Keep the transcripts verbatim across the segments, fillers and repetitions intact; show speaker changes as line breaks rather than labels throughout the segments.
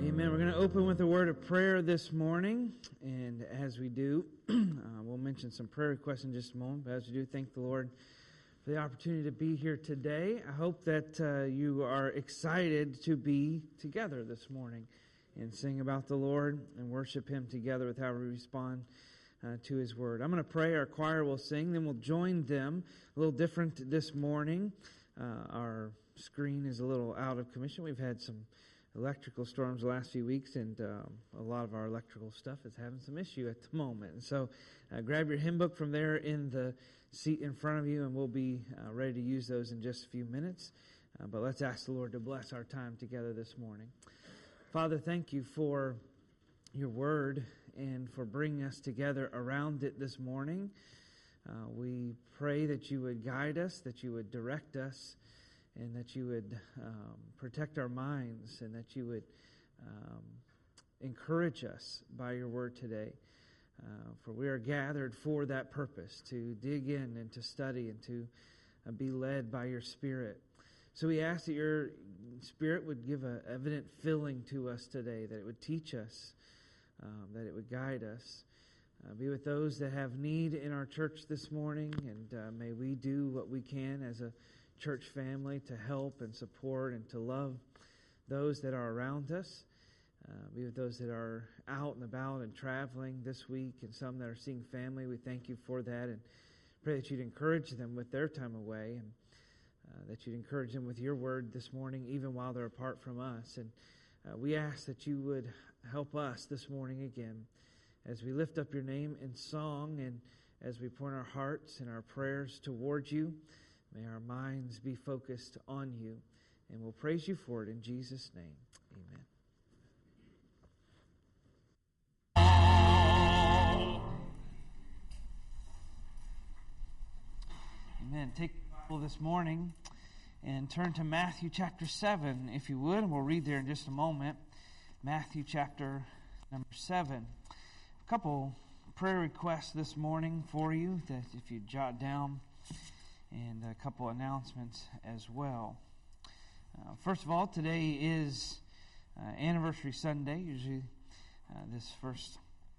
Amen. We're going to open with a word of prayer this morning, and as we do, uh, we'll mention some prayer requests in just a moment, but as we do, thank the Lord for the opportunity to be here today. I hope that uh, you are excited to be together this morning and sing about the Lord and worship Him together with how we respond uh, to His Word. I'm going to pray, our choir will sing, then we'll join them. A little different this morning. Uh, our screen is a little out of commission. We've had some electrical storms the last few weeks, and um, a lot of our electrical stuff is having some issue at the moment. And so uh, grab your hymn book from there in the seat in front of you, and we'll be uh, ready to use those in just a few minutes. Uh, but let's ask the Lord to bless our time together this morning. Father, thank you for your word and for bringing us together around it this morning. Uh, we pray that you would guide us, that you would direct us, and that you would um, protect our minds, and that you would um, encourage us by your word today. Uh, for we are gathered for that purpose, to dig in and to study and to uh, be led by your Spirit. So we ask that your Spirit would give an evident filling to us today, that it would teach us, um, that it would guide us. Uh, be with those that have need in our church this morning, and uh, may we do what we can as a church family to help and support and to love those that are around us. Uh, be with those that are out and about and traveling this week, and some that are seeing family. We thank you for that, and pray that you'd encourage them with their time away, and uh, that you'd encourage them with your word this morning, even while they're apart from us. And uh, we ask that you would help us this morning again as we lift up your name in song, and as we point our hearts and our prayers towards you. May our minds be focused on you, and we'll praise you for it in Jesus' name. Amen. Amen. Take the Bible this morning and turn to Matthew chapter seven, if you would, and we'll read there in just a moment. Matthew chapter number seven. A couple prayer requests this morning for you that if you jot down, and a couple announcements as well. Uh, first of all, today is uh, Anniversary Sunday. Usually uh, this first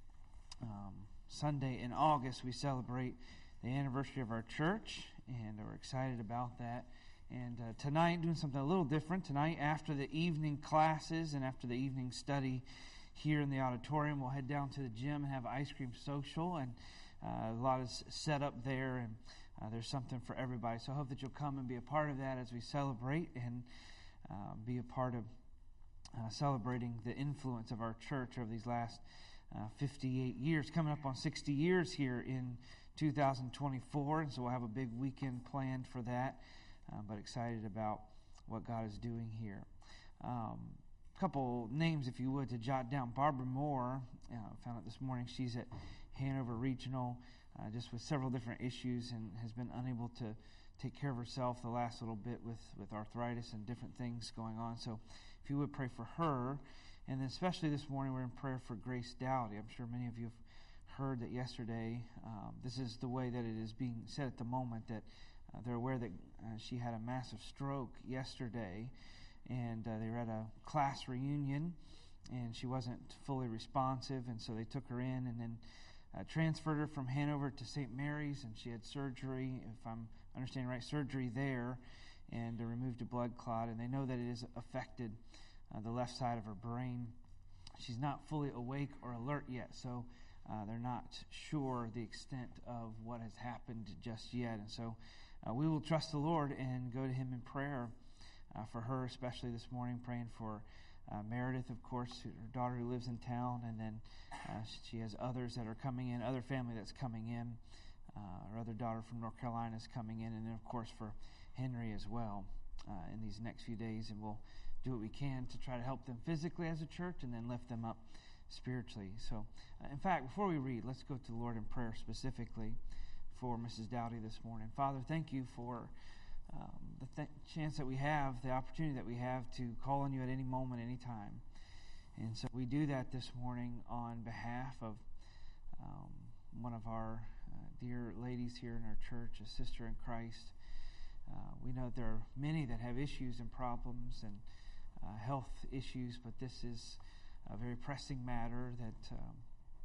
um, Sunday in August, we celebrate the anniversary of our church, and we're excited about that. And uh, tonight, doing something a little different. Tonight, after the evening classes and after the evening study here in the auditorium, we'll head down to the gym and have ice cream social, and uh, a lot is set up there, and Uh, there's something for everybody. So I hope that you'll come and be a part of that as we celebrate, and uh, be a part of uh, celebrating the influence of our church over these last uh, fifty-eight years. Coming up on sixty years here in two thousand twenty-four, and so we'll have a big weekend planned for that, uh, but excited about what God is doing here. Um, a couple names, if you would, to jot down. Barbara Moore, uh, found out this morning, she's at Hanover Regional, Uh, just with several different issues, and has been unable to take care of herself the last little bit with, with arthritis and different things going on. So if you would pray for her. And then especially this morning, we're in prayer for Grace Dowdy. I'm sure many of you have heard that yesterday. Um, this is the way that it is being said at the moment, that uh, they're aware that uh, she had a massive stroke yesterday, and uh, they were at a class reunion, and she wasn't fully responsive, and so they took her in, and then Uh, transferred her from Hanover to Saint Mary's, and she had surgery, if I'm understanding right, surgery there, and uh, removed a blood clot, and they know that it has affected uh, the left side of her brain. She's not fully awake or alert yet, so uh, they're not sure the extent of what has happened just yet, and so uh, we will trust the Lord and go to Him in prayer uh, for her, especially this morning, praying for Uh, Meredith, of course, her daughter who lives in town, and then uh, she has others that are coming in, other family that's coming in. Uh, her other daughter from North Carolina is coming in, and then, of course, for Henry as well uh, in these next few days. And we'll do what we can to try to help them physically as a church, and then lift them up spiritually. So, uh, in fact, before we read, let's go to the Lord in prayer specifically for Missus Dowdy this morning. Father, thank you for Um, the th- chance that we have, the opportunity that we have to call on you at any moment, any time. And so we do that this morning on behalf of um, one of our uh, dear ladies here in our church, a sister in Christ. Uh, we know there are many that have issues and problems and uh, health issues, but this is a very pressing matter that um,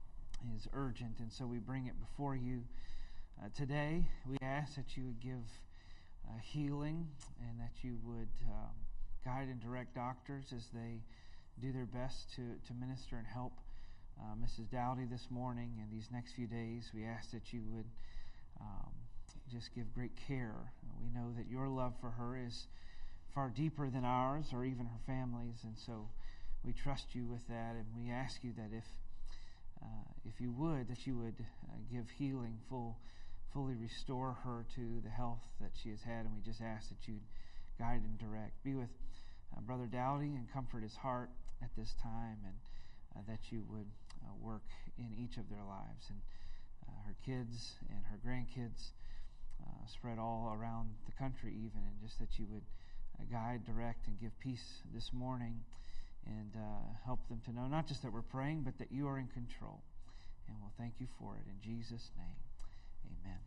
is urgent, and so we bring it before you uh, today. We ask that you would give uh, healing, and that you would um, guide and direct doctors as they do their best to, to minister and help uh, Missus Dowdy this morning and these next few days. We ask that you would um, just give great care. We know that your love for her is far deeper than ours or even her family's, and so we trust you with that, and we ask you that if uh, if you would, that you would uh, give healing, full, fully restore her to the health that she has had, and we just ask that you'd guide and direct. Be with uh, Brother Dowdy and comfort his heart at this time, and uh, that you would uh, work in each of their lives, and uh, her kids and her grandkids uh, spread all around the country even, and just that you would uh, guide, direct, and give peace this morning, and uh, help them to know not just that we're praying, but that you are in control. And we'll thank you for it in Jesus' name. Amen.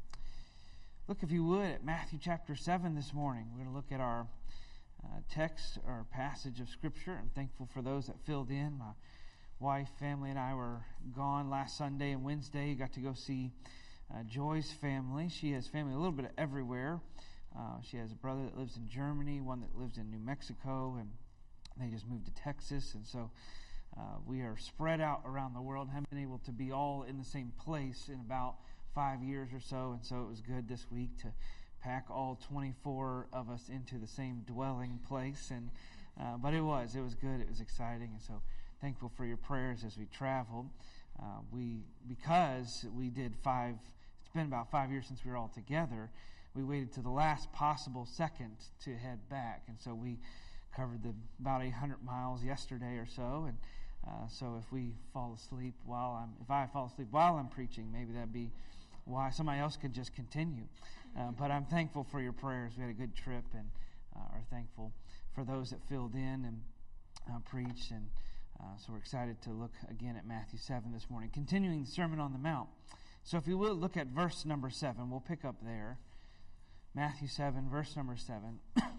Look, if you would, at Matthew chapter seven this morning. We're going to look at our uh, text, our passage of Scripture. I'm thankful for those that filled in. My wife, family, and I were gone last Sunday and Wednesday. Got to go see uh, Joy's family. She has family a little bit everywhere. Uh, she has a brother that lives in Germany, one that lives in New Mexico, and they just moved to Texas, and so uh, we are spread out around the world. Haven't been able to be all in the same place in about five years or so, and so it was good this week to pack all twenty-four of us into the same dwelling place. And uh, but it was, it was good. It was exciting, and so thankful for your prayers as we traveled. Uh, we because we did five. It's been about five years since we were all together. We waited to the last possible second to head back, and so we covered the about eight hundred miles yesterday or so, and uh, so if we fall asleep while I'm, if I fall asleep while I'm preaching, maybe that'd be why somebody else could just continue. Uh, but I'm thankful for your prayers. We had a good trip, and uh, are thankful for those that filled in and uh, preached, and uh, so we're excited to look again at Matthew seven this morning, continuing the Sermon on the Mount. So if you will, look at verse number seven. We'll pick up there. Matthew seven, verse number seven.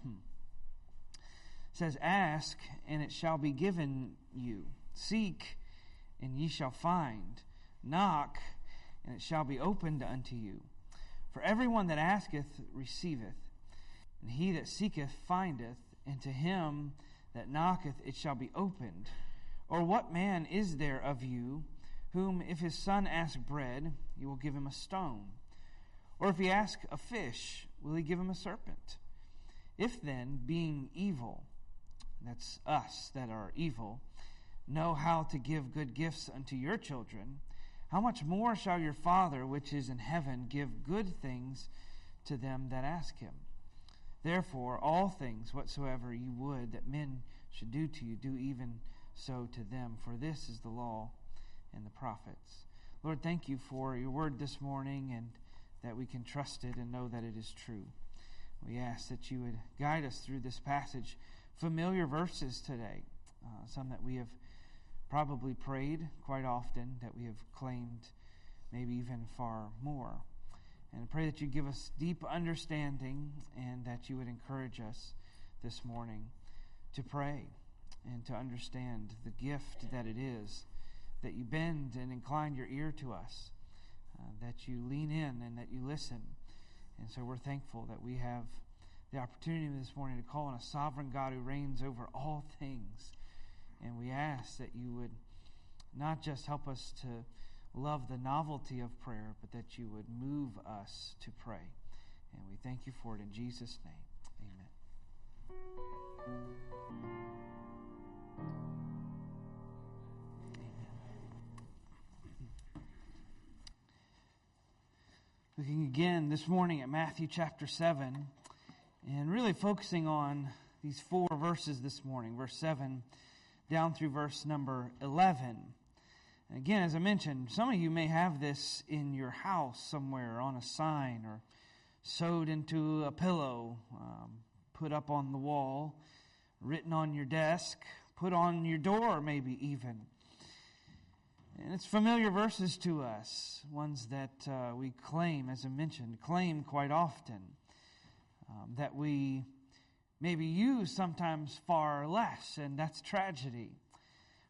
Says, "Ask, and it shall be given you. Seek, and ye shall find. Knock, and it shall be opened unto you. For everyone that asketh receiveth, and he that seeketh findeth, and to him that knocketh it shall be opened. Or what man is there of you, whom if his son ask bread, he will give him a stone? Or if he ask a fish, will he give him a serpent? If then, being evil," that's us that are evil, "know how to give good gifts unto your children, how much more shall your Father which is in heaven give good things to them that ask him? Therefore all things whatsoever you would that men should do to you, do even so to them. For this is the law and the prophets." Lord, thank you for your word this morning, and that we can trust it and know that it is true. We ask that you would guide us through this passage. Familiar verses today, uh, some that we have probably prayed quite often, that we have claimed maybe even far more. And I pray that you give us deep understanding, and that you would encourage us this morning to pray and to understand the gift that it is, that you bend and incline your ear to us, uh, that you lean in and that you listen. And so we're thankful that we have the opportunity this morning to call on a sovereign God who reigns over all things. And we ask that you would not just help us to love the novelty of prayer, but that you would move us to pray. And we thank you for it in Jesus' name. Amen. Looking again this morning at Matthew chapter seven, and really focusing on these four verses this morning, verse seven down through verse number eleven. And again, as I mentioned, some of you may have this in your house somewhere on a sign, or sewed into a pillow, um, put up on the wall, written on your desk, put on your door maybe even. And it's familiar verses to us, ones that uh, we claim, as I mentioned, claim quite often, um, that we maybe use sometimes far less, and that's tragedy.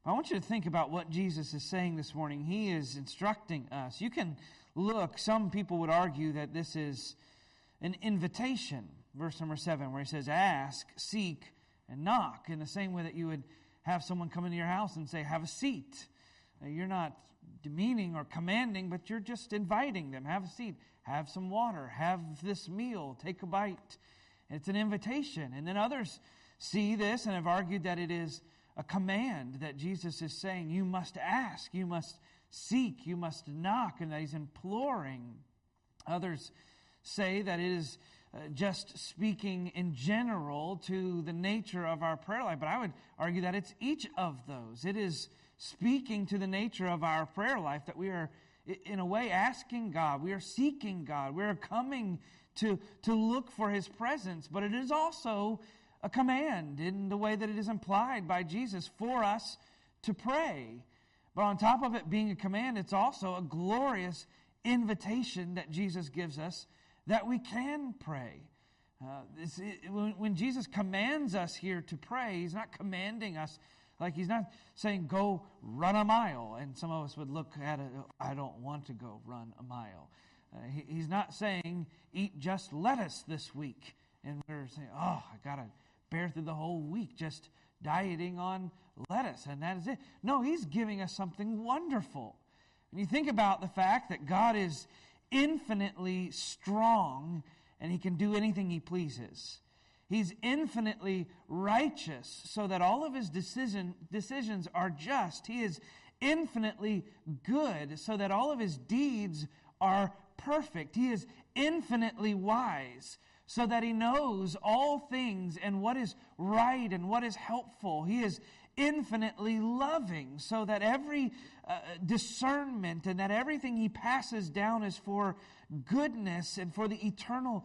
I want you to think about what Jesus is saying this morning. He is instructing us. You can look, some people would argue that this is an invitation, verse number seven, where he says, ask, seek, and knock, in the same way that you would have someone come into your house and say, have a seat. Now, you're not demeaning or commanding, but you're just inviting them. Have a seat, have some water, have this meal, take a bite. It's an invitation. And then others see this and have argued that it is a command, that Jesus is saying you must ask, you must seek, you must knock, and that he's imploring. Others say that it is uh, just speaking in general to the nature of our prayer life, but I would argue that it's each of those. It is speaking to the nature of our prayer life, that we are in a way asking God, we are seeking God, we are coming to, to look for his presence, but it is also a command in the way that it is implied by Jesus for us to pray. But on top of it being a command, it's also a glorious invitation that Jesus gives us that we can pray. Uh, this, it, when, when Jesus commands us here to pray, he's not commanding us, like he's not saying go run a mile. And some of us would look at it, I don't want to go run a mile. Uh, he, he's not saying eat just lettuce this week. And we're saying, oh, I got to bear through the whole week just dieting on lettuce, and that is it. No, he's giving us something wonderful. When you think about the fact that God is infinitely strong and he can do anything he pleases. He's infinitely righteous so that all of his decision, decisions are just. He is infinitely good so that all of his deeds are perfect. He is infinitely wise so that he knows all things and what is right and what is helpful. He is infinitely loving so that every uh, discernment and that everything he passes down is for goodness and for the eternal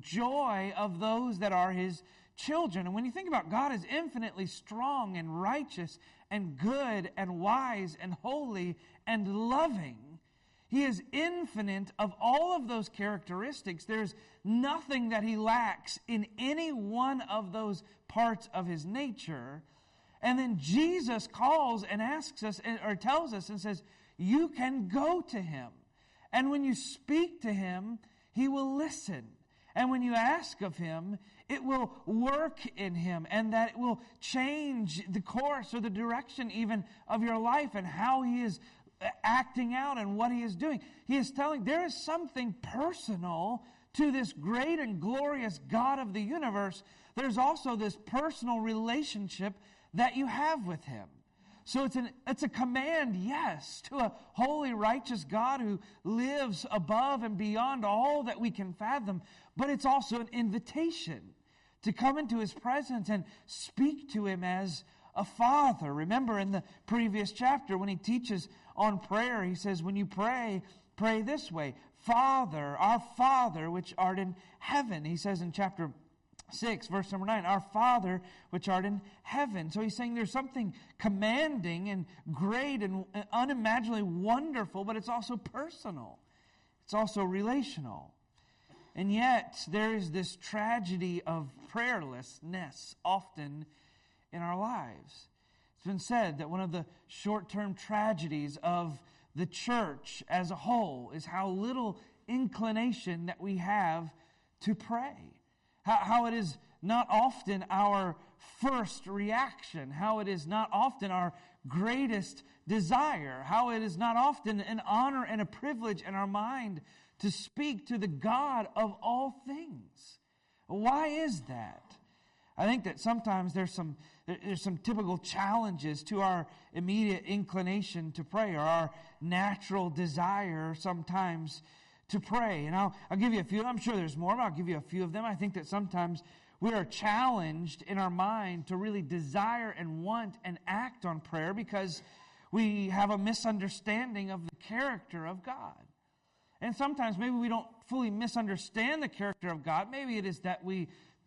joy of those that are his children. And when you think about God as infinitely strong and righteous and good and wise and holy and loving, he is infinite of all of those characteristics. There's nothing that he lacks in any one of those parts of his nature. And then Jesus calls and asks us, or tells us and says, you can go to him. And when you speak to him, he will listen. And when you ask of him, it will work in him, and that it will change the course or the direction even of your life and how he is acting out and what he is doing. He is telling there is something personal to this great and glorious God of the universe. There's also this personal relationship that you have with him. So it's an it's a command, yes, to a holy, righteous God who lives above and beyond all that we can fathom, but it's also an invitation to come into his presence and speak to him as a father. Remember in the previous chapter when he teaches on prayer, he says, when you pray, pray this way, Father, our Father, which art in heaven. He says in chapter six, verse number nine, our Father, which art in heaven. So he's saying there's something commanding and great and unimaginably wonderful, but it's also personal. It's also relational. And yet, there is this tragedy of prayerlessness often in our lives. It's been said that one of the short-term tragedies of the church as a whole is how little inclination that we have to pray. How, how it is not often our first reaction. How it is not often our greatest desire. How it is not often an honor and a privilege in our mind to speak to the God of all things. Why is that? I think that sometimes there's some there's some typical challenges to our immediate inclination to pray, or our natural desire sometimes to pray. And I'll, I'll give you a few. I'm sure there's more, but I'll give you a few of them. I think that sometimes we are challenged in our mind to really desire and want and act on prayer because we have a misunderstanding of the character of God. And sometimes maybe we don't fully misunderstand the character of God. Maybe it is that we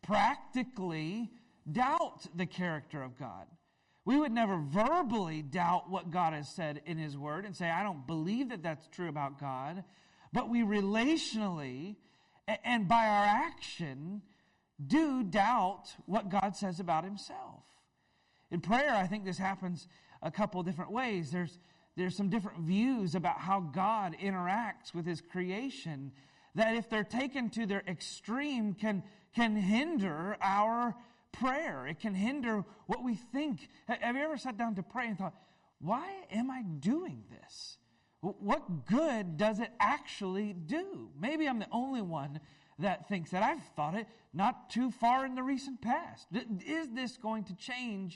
practically doubt the character of God. We would never verbally doubt what God has said in his word and say, I don't believe that that's true about God. But we relationally and by our action do doubt what God says about himself. In prayer, I think this happens a couple different ways. There's, there's some different views about how God interacts with His creation that, if they're taken to their extreme, can, can hinder our prayer. It can hinder what we think. Have you ever sat down to pray and thought, why am I doing this? What good does it actually do? Maybe I'm the only one that thinks that. I've thought it not too far in the recent past. Is this going to change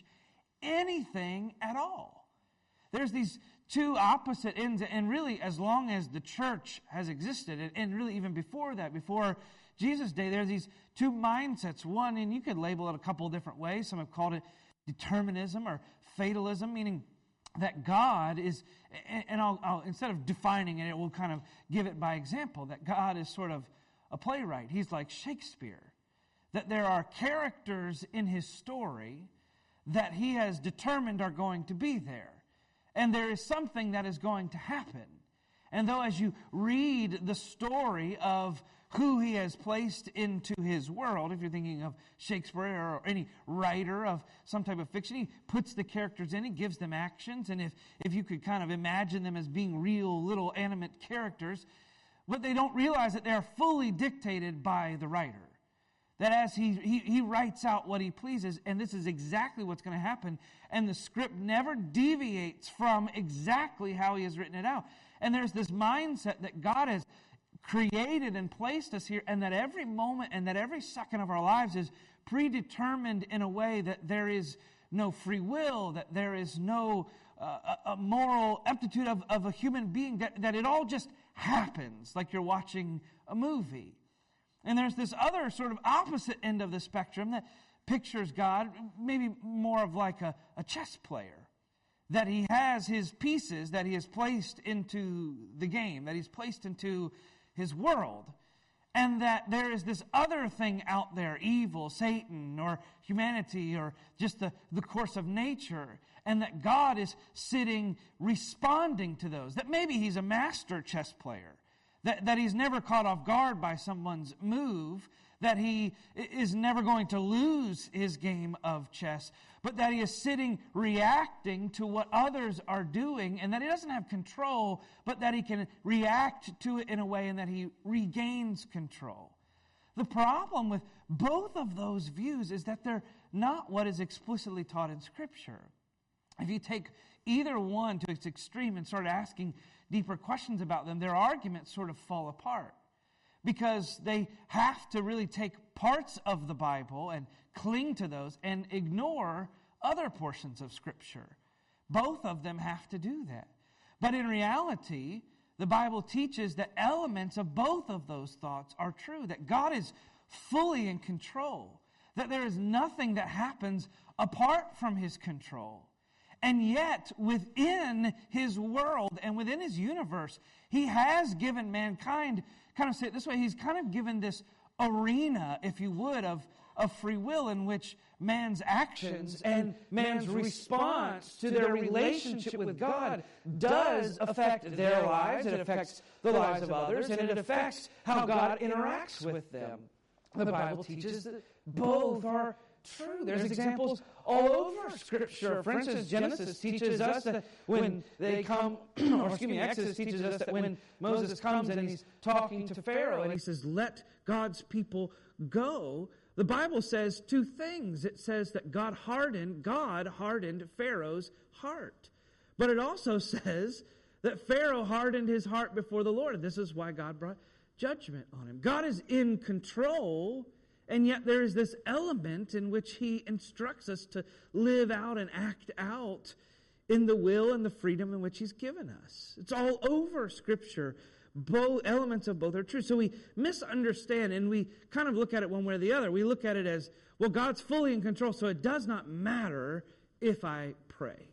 anything at all? There's these two opposite ends, and really, as long as the church has existed, and really even before that, before Jesus' day, there are these two mindsets. One, and you could label it a couple of different ways. Some have called it determinism or fatalism, meaning that God is, and I'll, I'll instead of defining it, we'll kind of give it by example, that God is sort of a playwright. He's like Shakespeare. That there are characters in His story that He has determined are going to be there. And there is something that is going to happen. And though as you read the story of who He has placed into His world, if you're thinking of Shakespeare or any writer of some type of fiction, he puts the characters in, he gives them actions, and if, if you could kind of imagine them as being real little animate characters, but they don't realize that they're fully dictated by the writer. That as he, he, he writes out what he pleases, and this is exactly what's going to happen, and the script never deviates from exactly how He has written it out. And there's this mindset that God has created and placed us here, and that every moment and that every second of our lives is predetermined in a way that there is no free will, that there is no uh, a moral aptitude of, of a human being, that, that it all just happens like you're watching a movie. And there's this other sort of opposite end of the spectrum that pictures God maybe more of like a, a chess player, that He has His pieces that He has placed into the game, that He's placed into His world, and that there is this other thing out there, evil, Satan, or humanity, or just the, the course of nature, and that God is sitting responding to those, that maybe He's a master chess player, that, that He's never caught off guard by someone's move, that He is never going to lose His game of chess, but that He is sitting reacting to what others are doing, and that He doesn't have control, but that He can react to it in a way and that He regains control. The problem with both of those views is that they're not what is explicitly taught in Scripture. If you take either one to its extreme and start asking deeper questions about them, their arguments sort of fall apart, because they have to really take parts of the Bible and cling to those and ignore other portions of Scripture. Both of them have to do that. But in reality, the Bible teaches that elements of both of those thoughts are true, that God is fully in control, that there is nothing that happens apart from His control. And yet, within His world and within His universe, He has given mankind, kind of say it this way, He's kind of given this arena, if you would, of, of free will in which man's actions and man's response to their relationship with God does affect their lives, it affects the lives of others, and it affects how God interacts with them. The Bible teaches that both are true. There's examples all over Scripture. For instance, Genesis teaches us that when they come, or excuse me, Exodus teaches us that when Moses comes and he's talking to Pharaoh and he says, let God's people go, the Bible says two things. It says that God hardened, God hardened Pharaoh's heart. But it also says that Pharaoh hardened his heart before the Lord. And this is why God brought judgment on him. God is in control, and yet there is this element in which He instructs us to live out and act out in the will and the freedom in which He's given us. It's all over Scripture. Both elements of both are true. So we misunderstand, and we kind of look at it one way or the other. We look at it as, well, God's fully in control, so it does not matter if I pray.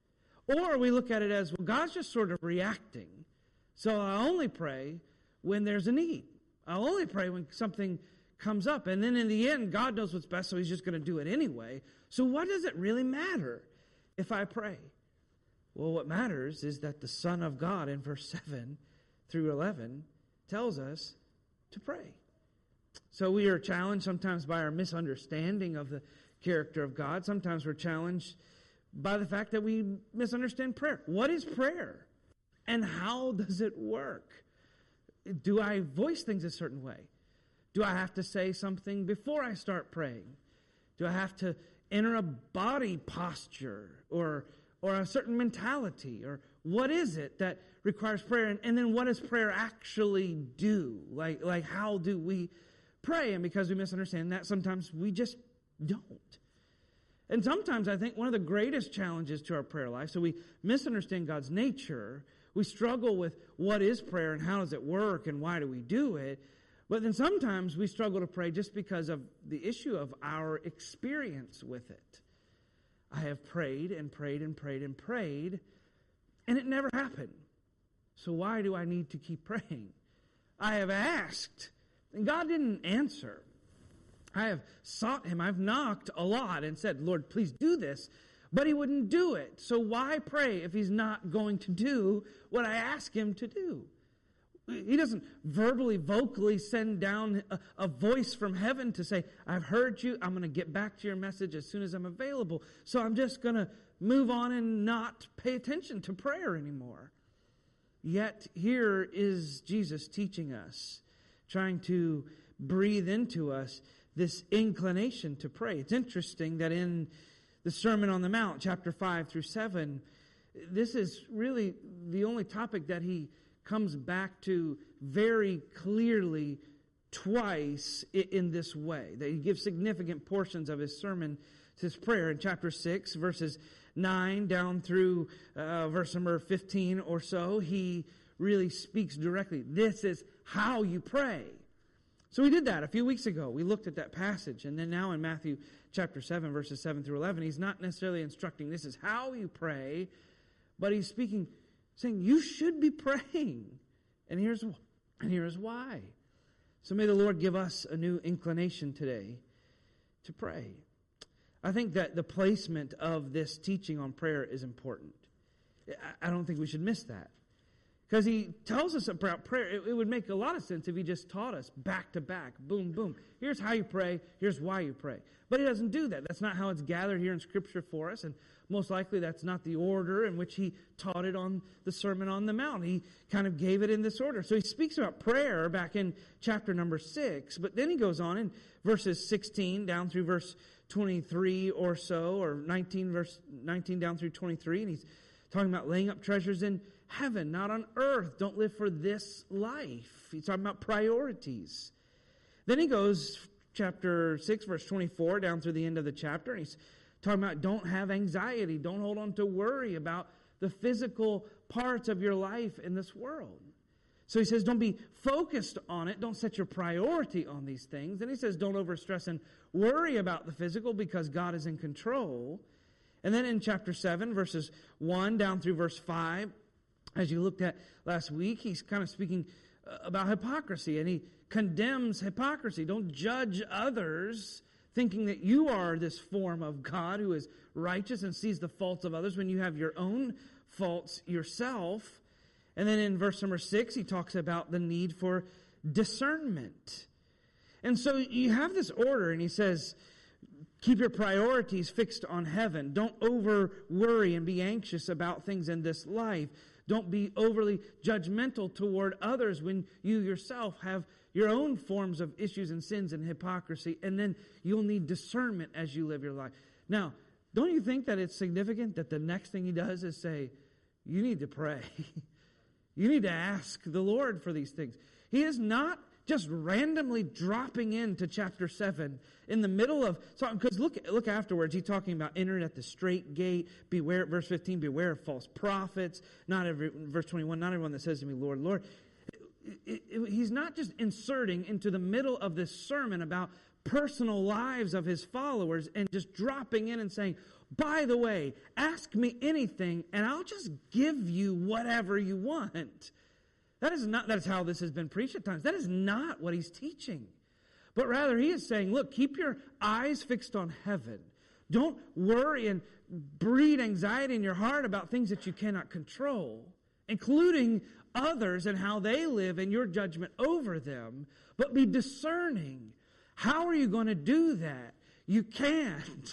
Or we look at it as, well, God's just sort of reacting, so I only pray when there's a need. I'll only pray when something comes up. And then in the end, God knows what's best, so He's just going to do it anyway. So what does it really matter if I pray? Well, what matters is that the Son of God in verse seven through eleven tells us to pray. So we are challenged sometimes by our misunderstanding of the
character of God. Sometimes we're challenged by the fact that we misunderstand prayer. What is prayer? And how does it work? Do I voice things a certain way? Do I have to say something before I start praying? Do I have to enter a body posture or or a certain mentality? Or what is it that requires prayer? And, and then what does prayer actually do? Like, like how do we pray? And because we misunderstand that, sometimes we just don't. And sometimes I think one of the greatest challenges to our prayer life, so we misunderstand God's nature, we struggle with what is prayer and how does it work and why do we do it, but then sometimes we struggle to pray just because of the issue of our experience with it. I have prayed and prayed and prayed and prayed, and it never happened. So why do I need to keep praying? I have asked, and God didn't answer. I have sought Him. I've knocked a lot and said, Lord, please do this. But He wouldn't do it. So why pray if He's not going to do what I ask Him to do? He doesn't verbally, vocally send down a, a voice from heaven to say, I've heard you. I'm going to get back to your message as soon as I'm available. So I'm just going to move on and not pay attention to prayer anymore. Yet here is Jesus teaching us, trying to breathe into us this inclination to pray. It's interesting that in the Sermon on the Mount, chapter five through seven, this is really the only topic that He comes back to very clearly twice in this way. That He gives significant portions of His sermon to His prayer. In chapter six, verses nine down through uh, verse number fifteen or so, He really speaks directly. This is how you pray. So we did that a few weeks ago. We looked at that passage. And then now in Matthew chapter seven, verses seven through eleven, He's not necessarily instructing this is how you pray, but He's speaking, saying you should be praying. And here's, and here's why. So may the Lord give us a new inclination today to pray. I think that the placement of this teaching on prayer is important. I don't think we should miss that. Because He tells us about prayer. It, it would make a lot of sense if He just taught us back to back. Boom, boom. Here's how you pray. Here's why you pray. But He doesn't do that. That's not how it's gathered here in Scripture for us. And most likely that's not the order in which He taught it on the Sermon on the Mount. He kind of gave it in this order. So He speaks about prayer back in chapter number six. But then He goes on in verses sixteen down through verse twenty-three or so, or nineteen, verse nineteen down through twenty-three. And He's talking about laying up treasures in heaven, not on earth. Don't live for this life. He's talking about priorities. Then he goes, chapter six, verse twenty-four, down through the end of the chapter, and he's talking about don't have anxiety. Don't hold on to worry about the physical parts of your life in this world. So he says don't be focused on it. Don't set your priority on these things. Then he says don't overstress and worry about the physical because God is in control. And then in chapter seven, verses one down through verse five, as you looked at last week, he's kind of speaking about hypocrisy, and he condemns hypocrisy. Don't judge others thinking that you are this form of God who is righteous and sees the faults of others when you have your own faults yourself. And then in verse number six, he talks about the need for discernment. And so you have this order, and he says, keep your priorities fixed on heaven. Don't over worry and be anxious about things in this life. Don't be overly judgmental toward others when you yourself have your own forms of issues and sins and hypocrisy. And then you'll need discernment as you live your life. Now, don't you think that it's significant that the next thing he does is say, you need to pray. You need to ask the Lord for these things. He is not just randomly dropping into chapter seven in the middle of, because look, look afterwards, he's talking about entering at the straight gate, beware, verse fifteen, beware of false prophets, not every, verse twenty-one, not everyone that says to me, Lord, Lord. It, it, he's not just inserting into the middle of this sermon about personal lives of his followers and just dropping in and saying, by the way, ask me anything and I'll just give you whatever you want. That is not, that is how this has been preached at times. That is not what he's teaching. But rather he is saying, look, keep your eyes fixed on heaven. Don't worry and breed anxiety in your heart about things that you cannot control, including others and how they live and your judgment over them. But be discerning. How are you going to do that? You can't.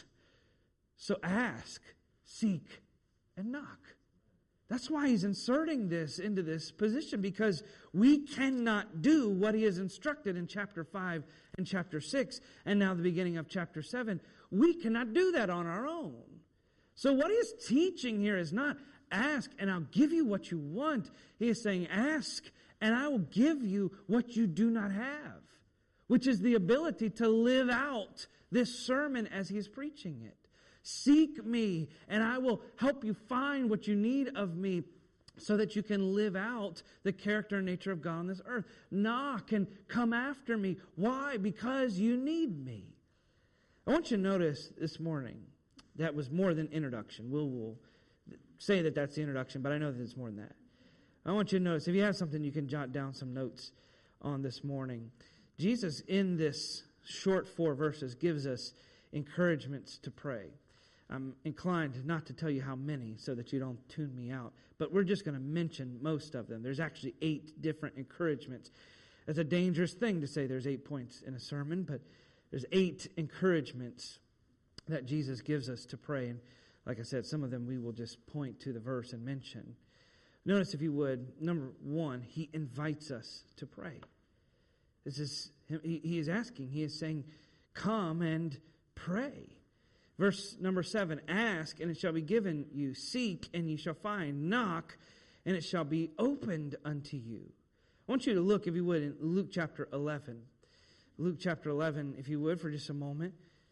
So ask, seek, and knock. That's why he's inserting this into this position, because we cannot do what he has instructed in chapter five and chapter six, and now the beginning of chapter seven. We cannot do that on our own. So what he is teaching here is not ask and I'll give you what you want. He is saying ask and I will give you what you do not have, which is the ability to live out this sermon as he's preaching it. Seek me, and I will help you find what you need of me so that you can live out the character and nature of God on this earth. Knock and come after me. Why? Because you need me. I want you to notice this morning that was more than introduction. We'll, we'll say that that's the introduction, but I know that it's more than that. I want you to notice, if you have something, you can jot down some notes on this morning. Jesus, in this short four verses, gives us encouragements to pray. I'm inclined not to tell you how many so that you don't tune me out, but we're just going to mention most of them. There's actually eight different encouragements. It's a dangerous thing to say there's eight points in a sermon, but there's eight encouragements that Jesus gives us to pray. And like I said, some of them we will just point to the verse and mention. Notice, if you would, number one, he invites us to pray. This is he, he is asking, he is saying, come and pray. Verse number seven, ask and it shall be given you. Seek and you shall find. Knock and it shall be opened unto you. I want you to look, if you would, in Luke chapter eleven. Luke chapter eleven, if you would, for just a moment.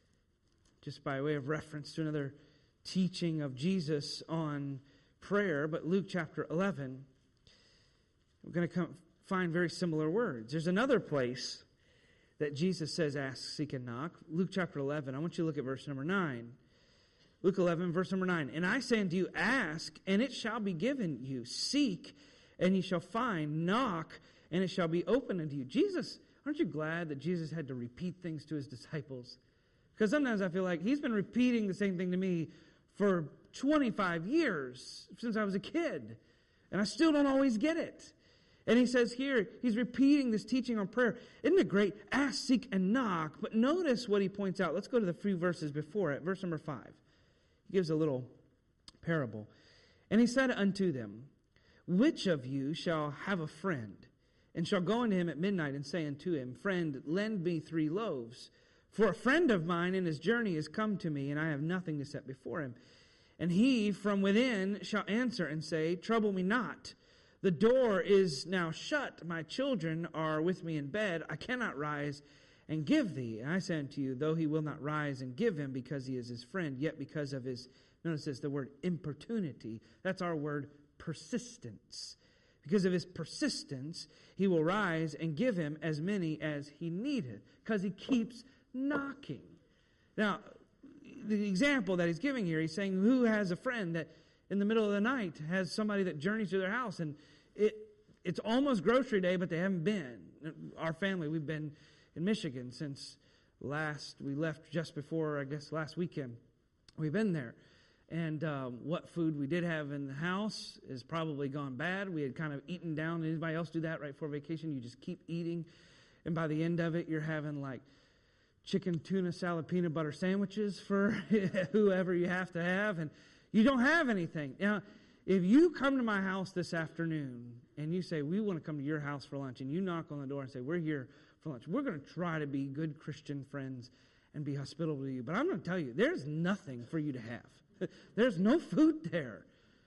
Just by way of reference to another teaching of Jesus on prayer. But Luke chapter eleven, we're going to come find very similar words. There's another place that Jesus says, ask, seek, and knock. Luke chapter eleven, I want you to look at verse number nine. Luke eleven, verse number nine. And I say unto you, ask, and it shall be given you. Seek, and ye shall find. Knock, and it shall be opened unto you. Jesus, aren't you glad that Jesus had to repeat things to his disciples? Because sometimes I feel like he's been repeating the same thing to me for twenty-five years, since I was a kid. And I still don't always get it. And he says here, he's repeating this teaching on prayer. Isn't it great? Ask, seek, and knock. But notice what he points out. Let's go to the few verses before it. Verse number five. He gives a little parable. And he said unto them, which of you shall have a friend, and shall go unto him at midnight, and say unto him, friend, lend me three loaves. For a friend of mine in his journey is come to me, and I have nothing to set before him. And he from within shall answer and say, trouble me not. The door is now shut. My children are with me in bed. I cannot rise and give thee. And I say unto you, though he will not rise and give him because he is his friend, yet because of his, notice this, the word importunity. That's our word persistence. Because of his persistence, he will rise and give him as many as he needeth. Because he keeps knocking. Now, the example that he's giving here, he's saying, who has a friend that in the middle of the night has somebody that journeys to their house, and it it's almost grocery day, but they haven't been. Our family, we've been in Michigan since last, we left just before, I guess, last weekend. We've been there. And um, what food we did have in the house is probably gone bad. We had kind of eaten down. Anybody else do that right before vacation? You just keep eating. And by the end of it, you're having like chicken, tuna, salad, peanut butter sandwiches for whoever you have to have. And you don't have anything. Now, if you come to my house this afternoon and you say, we want to come to your house for lunch, and you knock on the door and say, we're here for lunch, we're going to try to be good Christian friends and be hospitable to you. But I'm going to tell you, there's nothing for you to have. There's no food there.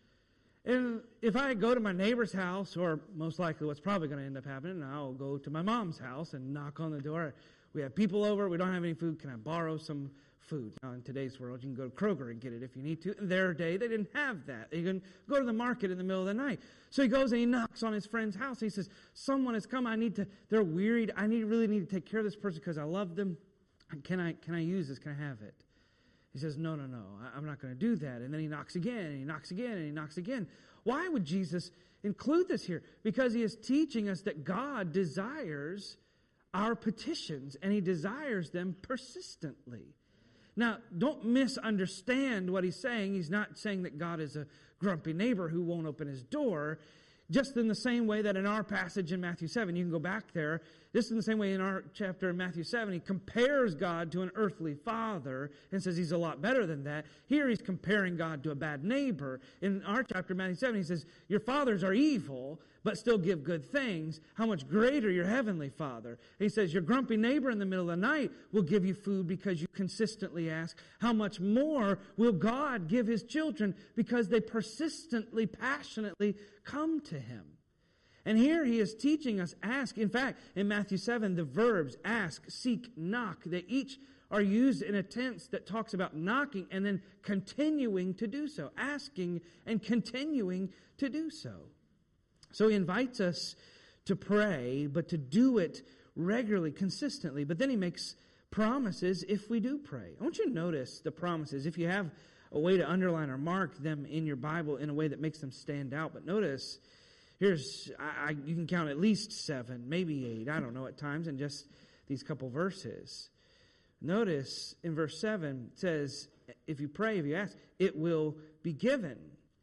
And if I go to my neighbor's house, or most likely what's probably going to end up happening, I'll go to my mom's house and knock on the door. We have people over. We don't have any food. Can I borrow some food? Now, in today's world, you can go to Kroger and get it if you need to. In their day, they didn't have that. You can go to the market in the middle of the night. So he goes and he knocks on his friend's house. He says, someone has come. I need to, they're wearied. I need really need to take care of this person because I love them. Can I, can I use this? Can I have it? He says, no, no, no, I'm not going to do that. And then he knocks again, and he knocks again, and he knocks again. Why would Jesus include this here? Because he is teaching us that God desires our petitions, and he desires them persistently. Now, don't misunderstand what he's saying. He's not saying that God is a grumpy neighbor who won't open his door. Just in the same way that in our passage in Matthew seven, you can go back there, Just in the same way in our chapter in Matthew seven, he compares God to an earthly father and says he's a lot better than that. Here he's comparing God to a bad neighbor. In our chapter, Matthew seven, he says, your fathers are evil, but still give good things. How much greater your heavenly Father. He says, your grumpy neighbor in the middle of the night will give you food because you consistently ask. How much more will God give his children because they persistently, passionately come to him? And here he is teaching us ask. In fact, in Matthew seven, the verbs ask, seek, knock, they each are used in a tense that talks about knocking and then continuing to do so. Asking and continuing to do so. So he invites us to pray, but to do it regularly, consistently. But then he makes promises if we do pray. I want you to notice the promises. If you have a way to underline or mark them in your Bible in a way that makes them stand out. But notice, here's, I, I, you can count at least seven, maybe eight, I don't know at times, in just these couple verses. Notice in verse seven, it says, if you pray, if you ask, it will be given.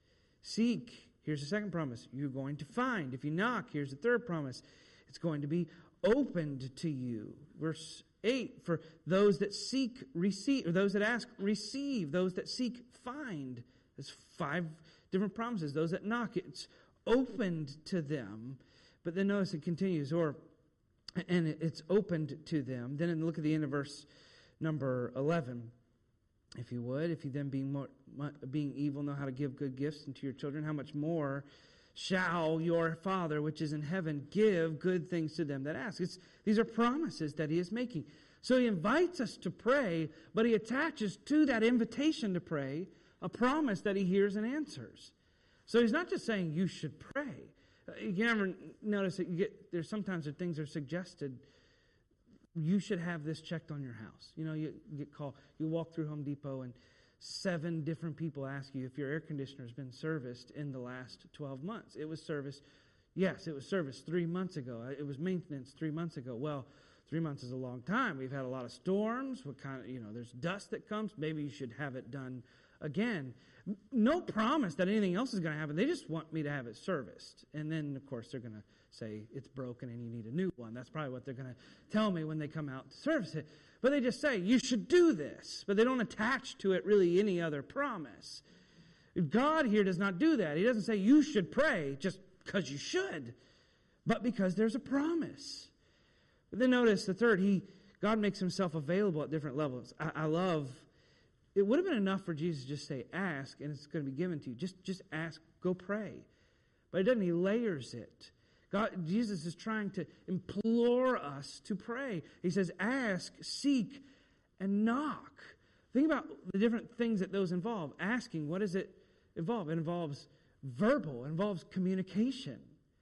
Seek. Here's the second promise. You're going to find. If you knock, here's the third promise. It's going to be opened to you. Verse eight, for those that seek, receive. Or those that ask, receive. Those that seek, find. There's five different promises. Those that knock, it's opened to them. But then notice it continues, or, and it's opened to them. Then look at the end of verse number eleven. If you would, if you then being more, being evil know how to give good gifts unto your children, how much more shall your Father which is in heaven give good things to them that ask? It's, these are promises that he is making. So he invites us to pray, but he attaches to that invitation to pray a promise that he hears and answers. So he's not just saying you should pray. You ever notice that you get there's sometimes there things are suggested. You should have this checked on your house. You know, you get called, you walk through Home Depot and seven different people ask you if your air conditioner has been serviced in the last twelve months. It was serviced, yes, it was serviced three months ago. It was maintenance three months ago. Well, three months is a long time. We've had a lot of storms. What kind of, you know, there's dust that comes. Maybe you should have it done again. No promise that anything else is going to happen. They just want me to have it serviced. And then, of course, they're going to say it's broken and you need a new one. That's probably what they're going to tell me when they come out to service it. But they just say, you should do this. But they don't attach to it really any other promise. God here does not do that. He doesn't say you should pray just because you should, but because there's a promise. But then notice the third, he God makes himself available at different levels. I, I love, it would have been enough for Jesus to just say, ask, and it's going to be given to you. Just, just ask, go pray. But he doesn't. He layers it. God, Jesus is trying to implore us to pray. He says, ask, seek, and knock. Think about the different things that those involve. Asking, what does it involve? It involves verbal. It involves communication.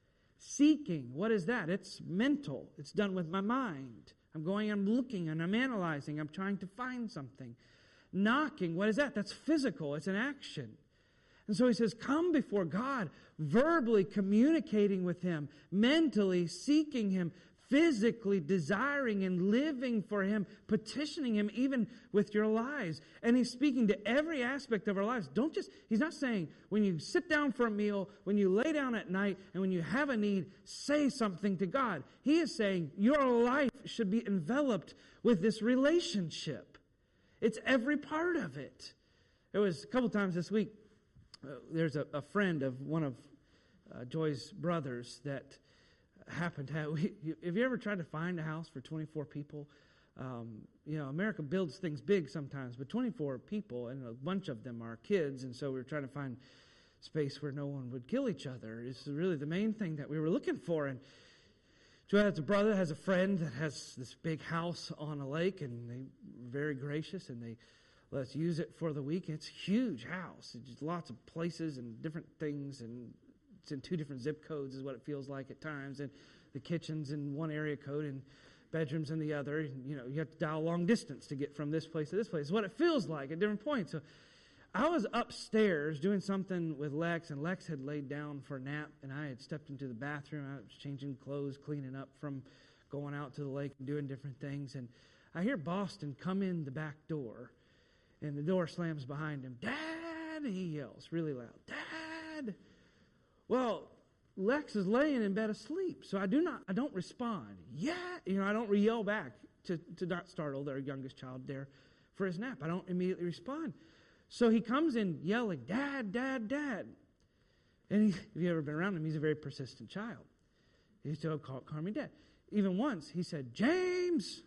Seeking, what is that? It's mental. It's done with my mind. I'm going, I'm looking, and I'm analyzing. I'm trying to find something. Knocking, what is that? That's physical. It's an action. And so he says, come before God, verbally communicating with Him, mentally seeking Him, physically desiring and living for Him, petitioning Him even with your lives. And He's speaking to every aspect of our lives. Don't just, He's not saying when you sit down for a meal, when you lay down at night, and when you have a need, say something to God. He is saying your life should be enveloped with this relationship. It's every part of it. There was a couple times this week, Uh, there's a, a friend of one of uh, Joy's brothers that happened to have, we, you, have you ever tried to find a house for twenty-four people? Um, you know, America builds things big sometimes, but twenty-four people, and a bunch of them are kids, and so we were trying to find space where no one would kill each other. It's really the main thing that we were looking for. And Joy has a brother, has a friend that has this big house on a lake, and they were very gracious, and they let's use it for the week. It's a huge house. It's just lots of places and different things, and it's in two different zip codes is what it feels like at times. And the kitchen's in one area code and bedrooms in the other. And, you know, you have to dial long distance to get from this place to this place. It's what it feels like at different points. So I was upstairs doing something with Lex, and Lex had laid down for a nap, and I had stepped into the bathroom. I was changing clothes, cleaning up from going out to the lake and doing different things. And I hear Boston come in the back door. And the door slams behind him. Dad, he yells really loud. Dad. Well, Lex is laying in bed asleep, so I do not, I don't respond. Yeah, you know, I don't yell back to, to not startle their youngest child there for his nap. I don't immediately respond. So he comes in yelling, Dad, Dad, Dad. And he, if you've ever been around him, he's a very persistent child. He still call, call me Dad. Even once, he said, James!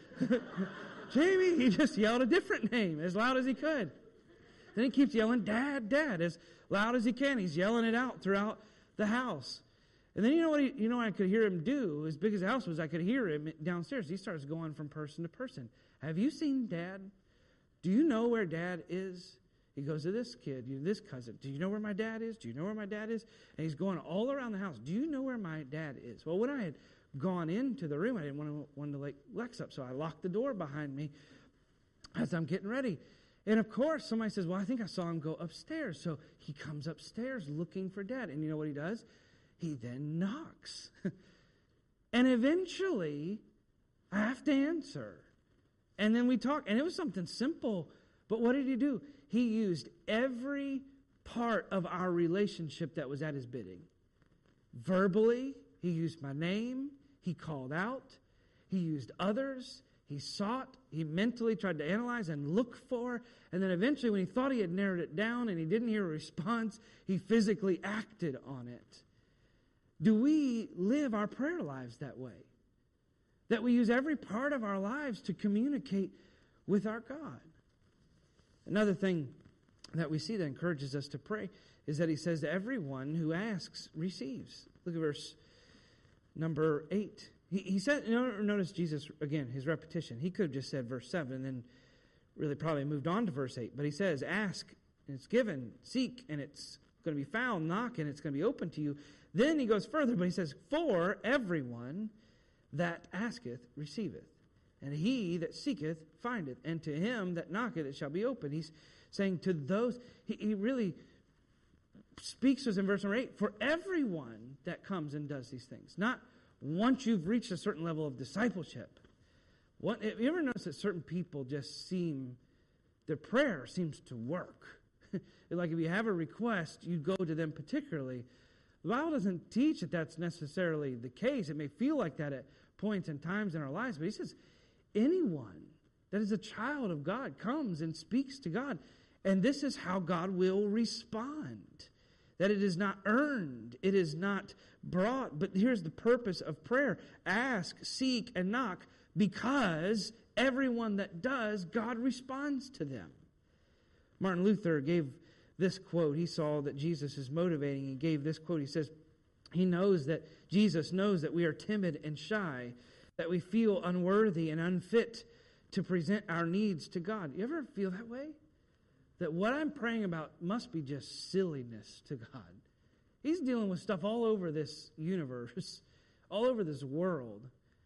Jamie! He just yelled a different name as loud as he could. Then he keeps yelling, Dad, Dad, as loud as he can. He's yelling it out throughout the house. And then you know what he, you know what I could hear him do? As big as the house was, I could hear him downstairs. He starts going from person to person. Have you seen Dad? Do you know where Dad is? He goes to this kid, you this cousin. Do you know where my dad is? Do you know where my dad is? And he's going all around the house. Do you know where my dad is? Well, when I had gone into the room, I didn't want to, want to wake Lex up, so I locked the door behind me as I'm getting ready. And of course, somebody says, well, I think I saw him go upstairs. So he comes upstairs looking for Dad. And you know what he does? He then knocks. And eventually, I have to answer. And then we talk. And it was something simple. But what did he do? He used every part of our relationship that was at his bidding. Verbally, he used my name. He called out. He used others. He sought, he mentally tried to analyze and look for, and then eventually when he thought he had narrowed it down and he didn't hear a response, he physically acted on it. Do we live our prayer lives that way? That we use every part of our lives to communicate with our God? Another thing that we see that encourages us to pray is that he says, everyone who asks receives. Look at verse number eight. He, he said, you know, notice Jesus, again, his repetition. He could have just said verse seven and then really probably moved on to verse eight. But he says, ask and it's given, seek and it's going to be found, knock and it's going to be open to you. Then he goes further, but he says, for everyone that asketh receiveth, and he that seeketh findeth, and to him that knocketh it shall be opened. He's saying to those, he, he really speaks to us in verse number eight, for everyone that comes and does these things, not once you've reached a certain level of discipleship. What, have you ever noticed that certain people just seem, their prayer seems to work? Like if you have a request, you go to them particularly. The Bible doesn't teach that that's necessarily the case. It may feel like that at points and times in our lives, but he says anyone that is a child of God comes and speaks to God, and this is how God will respond. That it is not earned. It is not brought. But here's the purpose of prayer. Ask, seek, and knock, because everyone that does, God responds to them. Martin Luther gave this quote. He saw that Jesus is motivating. He gave this quote. He says, he knows that Jesus knows that we are timid and shy, that we feel unworthy and unfit to present our needs to God. You ever feel that way? That what I'm praying about must be just silliness to God. He's dealing with stuff all over this universe, all over this world.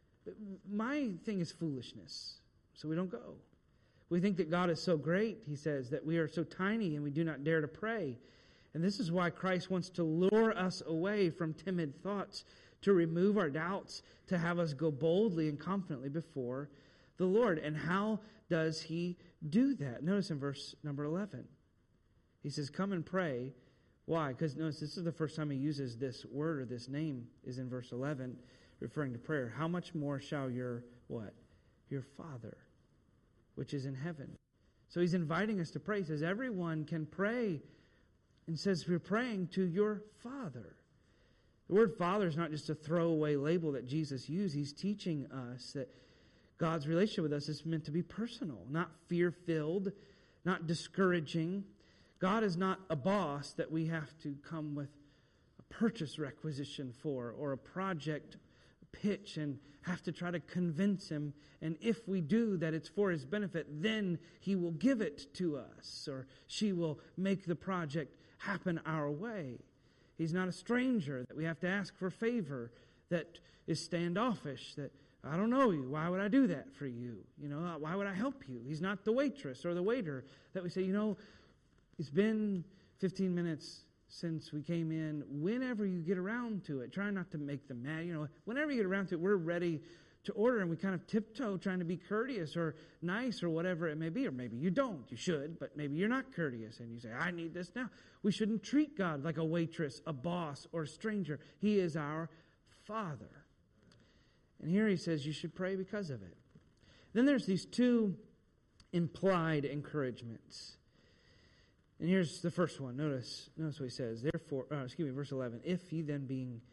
My thing is foolishness, so we don't go. We think that God is so great, he says, that we are so tiny and we do not dare to pray. And this is why Christ wants to lure us away from timid thoughts, to remove our doubts, to have us go boldly and confidently before the Lord. And how does he do that? Notice in verse number eleven. He says, come and pray. Why? Because notice this is the first time he uses this word or this name is in verse eleven, referring to prayer. How much more shall your, what? Your Father, which is in heaven. So he's inviting us to pray. He says, everyone can pray. And says, we're praying to your Father. The word Father is not just a throwaway label that Jesus used. He's teaching us that God's relationship with us is meant to be personal, not fear-filled, not discouraging. God is not a boss that we have to come with a purchase requisition for or a project pitch and have to try to convince him. And if we do that it's for his benefit, then he will give it to us, or she will make the project happen our way. He's not a stranger that we have to ask for favor, that is standoffish, that I don't know you. Why would I do that for you? You know, why would I help you? He's not the waitress or the waiter that we say, you know, it's been fifteen minutes since we came in. Whenever you get around to it, try not to make them mad. You know, whenever you get around to it, we're ready to order, and we kind of tiptoe trying to be courteous or nice or whatever it may be. Or maybe you don't. You should, but maybe you're not courteous, and you say, I need this now. We shouldn't treat God like a waitress, a boss, or a stranger. He is our Father. And here he says you should pray because of it. Then there's these two implied encouragements. And here's the first one. Notice, notice what he says. Therefore, uh, excuse me, verse eleven. If ye then being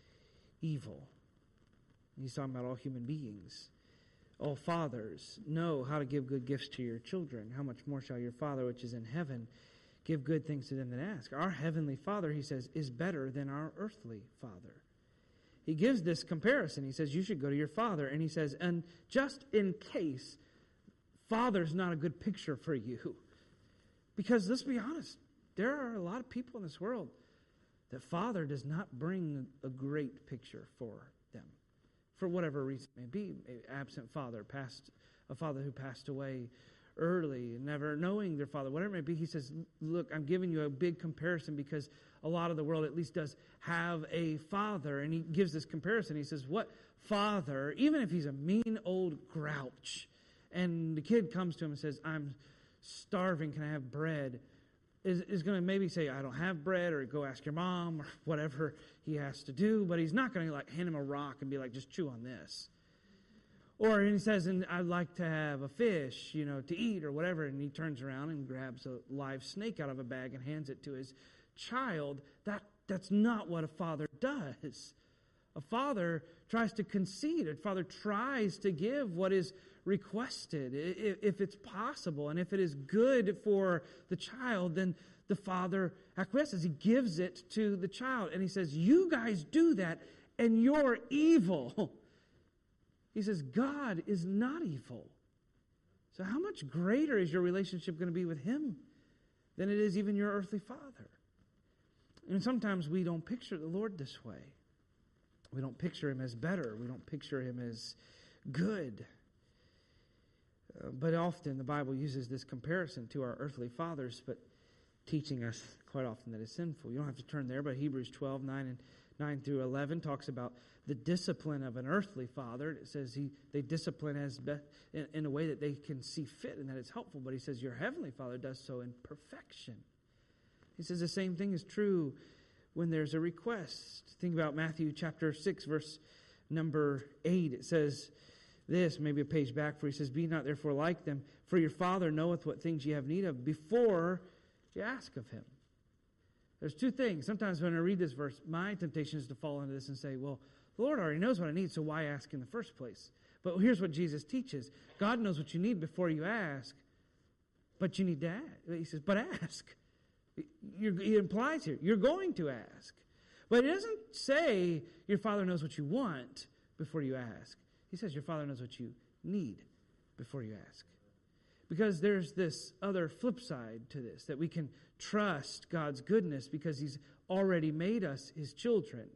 evil, he's talking about all human beings, all fathers, know how to give good gifts to your children, how much more shall your Father which is in heaven give good things to them that ask. Our heavenly Father, he says, is better than our earthly father. He gives this comparison. He says, you should go to your father. And he says, and just in case, father's not a good picture for you. Because let's be honest, there are a lot of people in this world that father does not bring a great picture for them. For whatever reason it may be, maybe absent father, past, a father who passed away early, never knowing their father, whatever it may be. He says, look, I'm giving you a big comparison because a lot of the world at least does have a father. And he gives this comparison. He says, what father, even if he's a mean old grouch, and the kid comes to him and says, I'm starving, can I have bread? Is, is going to maybe say, I don't have bread, or go ask your mom, or whatever he has to do. But he's not going to like hand him a rock and be like, just chew on this. Or he says, and I'd like to have a fish, you know, to eat or whatever. And he turns around and grabs a live snake out of a bag and hands it to his child. That That's not what a father does. A father tries to concede. A father tries to give what is requested, if it's possible. And if it is good for the child, then the father acquiesces. He gives it to the child. And he says, you guys do that, and you're evil. He says, God is not evil. So how much greater is your relationship going to be with him than it is even your earthly father? And sometimes we don't picture the Lord this way. We don't picture him as better. We don't picture him as good. Uh, but often the Bible uses this comparison to our earthly fathers, but teaching us quite often that it's sinful. You don't have to turn there, but Hebrews twelve, nine and nine through eleven talks about the discipline of an earthly father. It says he they discipline as be, in, in a way that they can see fit and that it's helpful. But he says your heavenly Father does so in perfection. He says the same thing is true when there's a request. Think about Matthew chapter six, verse number eight. It says this, maybe a page back, for he says, be not therefore like them, for your Father knoweth what things ye have need of before you ask of him. There's two things. Sometimes when I read this verse, my temptation is to fall into this and say, well, the Lord already knows what I need, so why ask in the first place? But here's what Jesus teaches. God knows what you need before you ask, but you need to ask. He says, but ask. You're, he implies here, you're going to ask. But it doesn't say your Father knows what you want before you ask. He says your Father knows what you need before you ask. Because there's this other flip side to this, that we can trust God's goodness because he's already made us his children.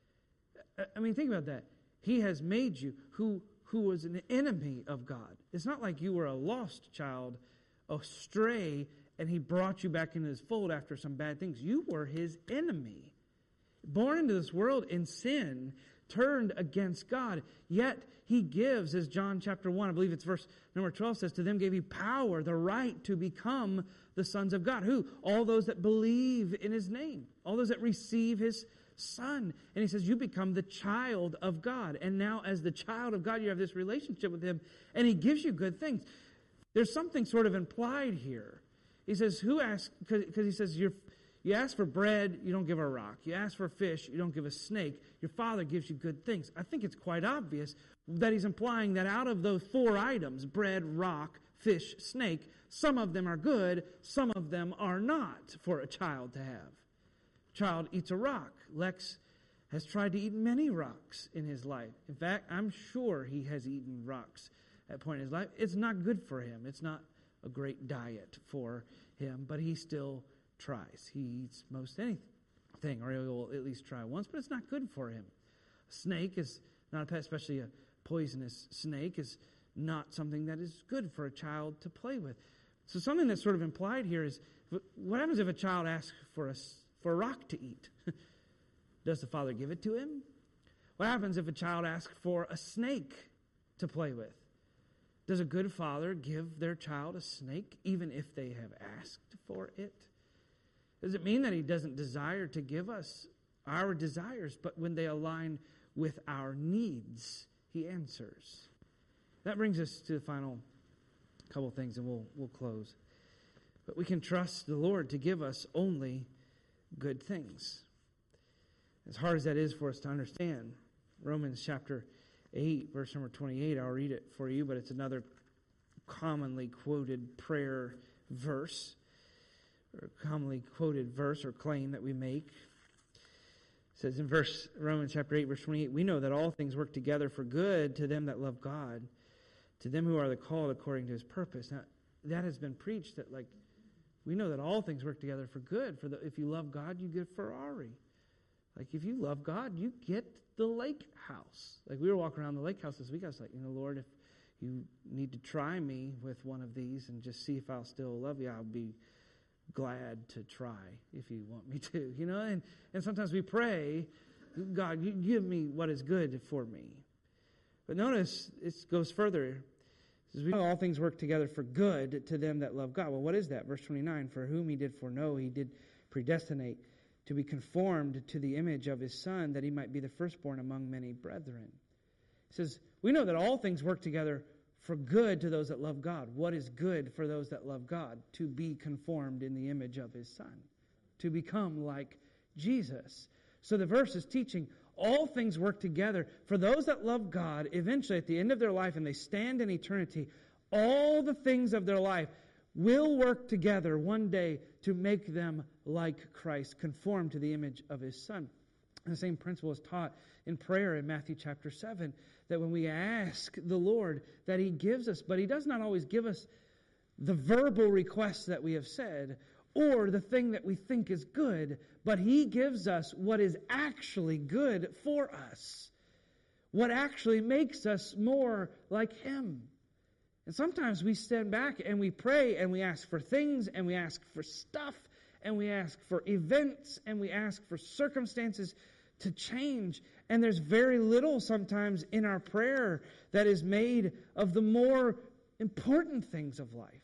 I mean, think about that. He has made you who, who was an enemy of God. It's not like you were a lost child, astray, and he brought you back into his fold after some bad things. You were his enemy. Born into this world in sin, turned against God. Yet he gives, as John chapter one, I believe it's verse number twelve says, to them gave he power, the right to become the sons of God. Who? All those that believe in his name. All those that receive his Son. And he says, you become the child of God. And now as the child of God, you have this relationship with him. And he gives you good things. There's something sort of implied here. He says, who asks, because he says, you're, you ask for bread, you don't give a rock. You ask for fish, you don't give a snake. Your Father gives you good things. I think it's quite obvious that he's implying that out of those four items, bread, rock, fish, snake, some of them are good, some of them are not for a child to have. Child eats a rock. Lex has tried to eat many rocks in his life. In fact, I'm sure he has eaten rocks at a point in his life. It's not good for him. It's not a great diet for him, but he still tries. He eats most anything, or he will at least try once, but it's not good for him. A snake is not a pet, especially a poisonous snake is not something that is good for a child to play with. So something that's sort of implied here is, what happens if a child asks for a, for a rock to eat? Does the Father give it to him? What happens if a child asks for a snake to play with? Does a good father give their child a snake even if they have asked for it? Does it mean that he doesn't desire to give us our desires, but when they align with our needs, he answers? That brings us to the final couple things, and we'll we'll close. But we can trust the Lord to give us only good things. As hard as that is for us to understand, Romans chapter eight, verse number twenty-eight, I'll read it for you, but it's another commonly quoted prayer verse, or commonly quoted verse or claim that we make. It says in verse Romans chapter eight, verse twenty-eight, we know that all things work together for good to them that love God, to them who are the called according to his purpose. Now, that has been preached, that like, we know that all things work together for good. For the, if you love God, you get a Ferrari. Like, if you love God, you get the lake house. Like, we were walking around the lake house this week. I was like, you know, Lord, if you need to try me with one of these and just see if I'll still love you, I'll be glad to try if you want me to. You know, and, and sometimes we pray, God, you give me what is good for me. But notice, it goes further. It says, we know all things work together for good to them that love God. Well, what is that? Verse twenty-nine, for whom he did foreknow, he did predestinate to be conformed to the image of his Son, that he might be the firstborn among many brethren. He says, we know that all things work together for good to those that love God. What is good for those that love God? To be conformed in the image of his Son. To become like Jesus. So the verse is teaching all things work together for those that love God. Eventually, at the end of their life, and they stand in eternity, all the things of their life will work together one day to make them like Christ, conform to the image of his Son. And the same principle is taught in prayer in Matthew chapter seven, that when we ask the Lord, that he gives us, but he does not always give us the verbal requests that we have said, or the thing that we think is good, but he gives us what is actually good for us, what actually makes us more like him. And sometimes we stand back and we pray and we ask for things and we ask for stuff and we ask for events and we ask for circumstances to change. And there's very little sometimes in our prayer that is made of the more important things of life.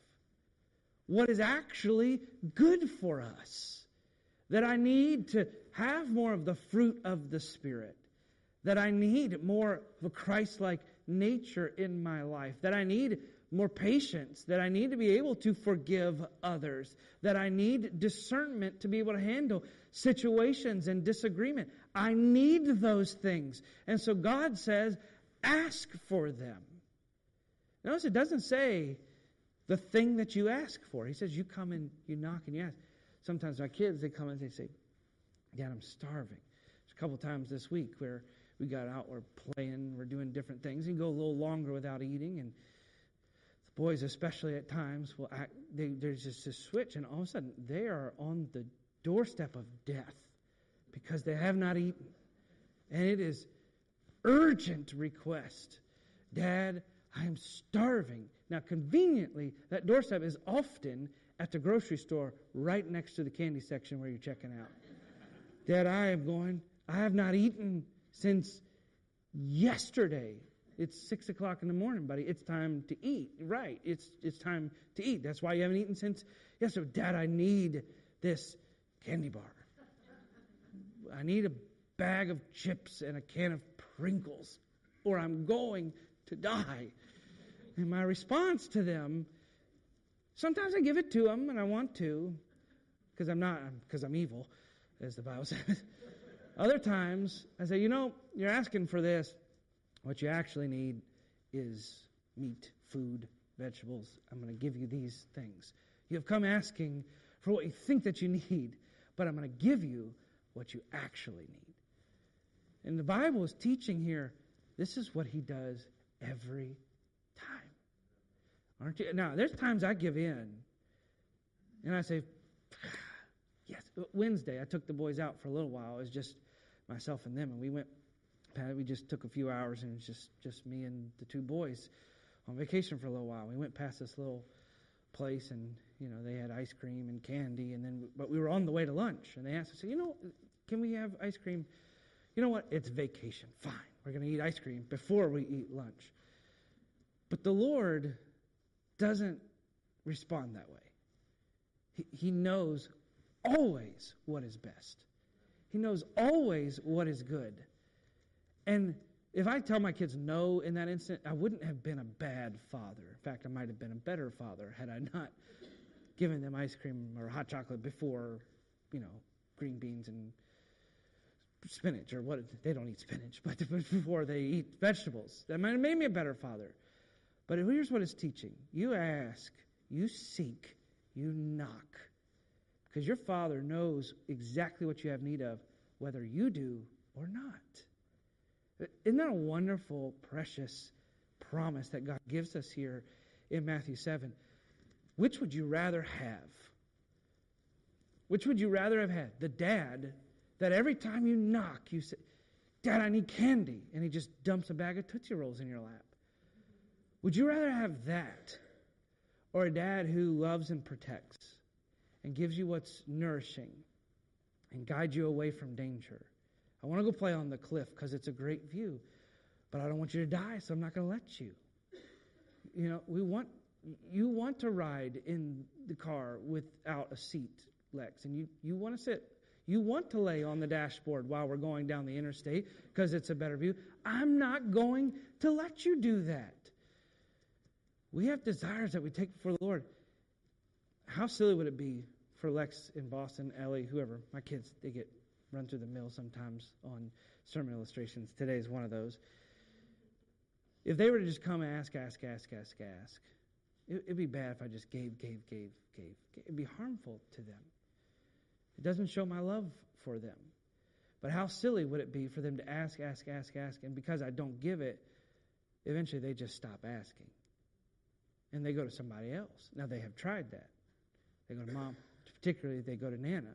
What is actually good for us. That I need to have more of the fruit of the Spirit. That I need more of a Christ-like nature in my life. That I need more patience. That I need to be able to forgive others. That I need discernment to be able to handle situations and disagreement. I need those things. And so God says, ask for them. Notice it doesn't say the thing that you ask for. He says you come and you knock and you ask. Sometimes my kids, they come and they say, Dad, I'm starving. There's a couple times this week where we got out, we're playing, we're doing different things. You go a little longer without eating, and the boys, especially at times, will act, they, there's just a switch, and all of a sudden they are on the doorstep of death because they have not eaten. And it is urgent request. Dad, I am starving. Now, conveniently, that doorstep is often at the grocery store right next to the candy section where you're checking out. Dad, I am going, I have not eaten since yesterday. It's six o'clock in the morning, buddy. It's time to eat. Right, it's it's time to eat. That's why you haven't eaten since yesterday. Dad, I need this candy bar. I need a bag of chips and a can of Pringles, or I'm going to die. And my response to them, sometimes I give it to them, and I want to, because I'm not, because I'm evil, as the Bible says. Other times, I say, you know, you're asking for this. What you actually need is meat, food, vegetables. I'm going to give you these things. You have come asking for what you think that you need, but I'm going to give you what you actually need. And the Bible is teaching here, this is what he does every time. Aren't you? Now, there's times I give in. And I say, yes. Wednesday, I took the boys out for a little while. It was just myself and them. And we went, we just took a few hours, and it was just, just me and the two boys on vacation for a little while. We went past this little place, and, you know, they had ice cream and candy. And then, but we were on the way to lunch. And they asked us, you know, can we have ice cream? You know what? It's vacation. Fine. We're going to eat ice cream before we eat lunch. But the Lord doesn't respond that way. He, he knows always what is best. He knows always what is good. And if I tell my kids no in that instant, I wouldn't have been a bad father. In fact, I might have been a better father had I not given them ice cream or hot chocolate before, you know, green beans and spinach or what. They don't eat spinach, but before they eat vegetables. That might have made me a better father. But here's what it's teaching. You ask, you seek, you knock. Because your Father knows exactly what you have need of, whether you do or not. Isn't that a wonderful, precious promise that God gives us here in Matthew seven? Which would you rather have? Which would you rather have had? The dad that every time you knock, you say, Dad, I need candy. And he just dumps a bag of Tootsie Rolls in your lap. Would you rather have that? Or a dad who loves and protects and gives you what's nourishing and guides you away from danger? I want to go play on the cliff because it's a great view, but I don't want you to die, so I'm not going to let you. You know, we want you want to ride in the car without a seat, Lex, and you, you want to sit. You want to lay on the dashboard while we're going down the interstate because it's a better view. I'm not going to let you do that. We have desires that we take before the Lord. How silly would it be for Lex in Boston, Ellie, whoever, my kids, they get run through the mill sometimes on sermon illustrations. Today is one of those. If they were to just come and ask, ask, ask, ask, ask, it, it'd be bad if I just gave, gave, gave, gave. It'd be harmful to them. It doesn't show my love for them. But how silly would it be for them to ask, ask, ask, ask, and because I don't give it, eventually they just stop asking. And they go to somebody else. Now, they have tried that. They go to Mom. Particularly, they go to Nana.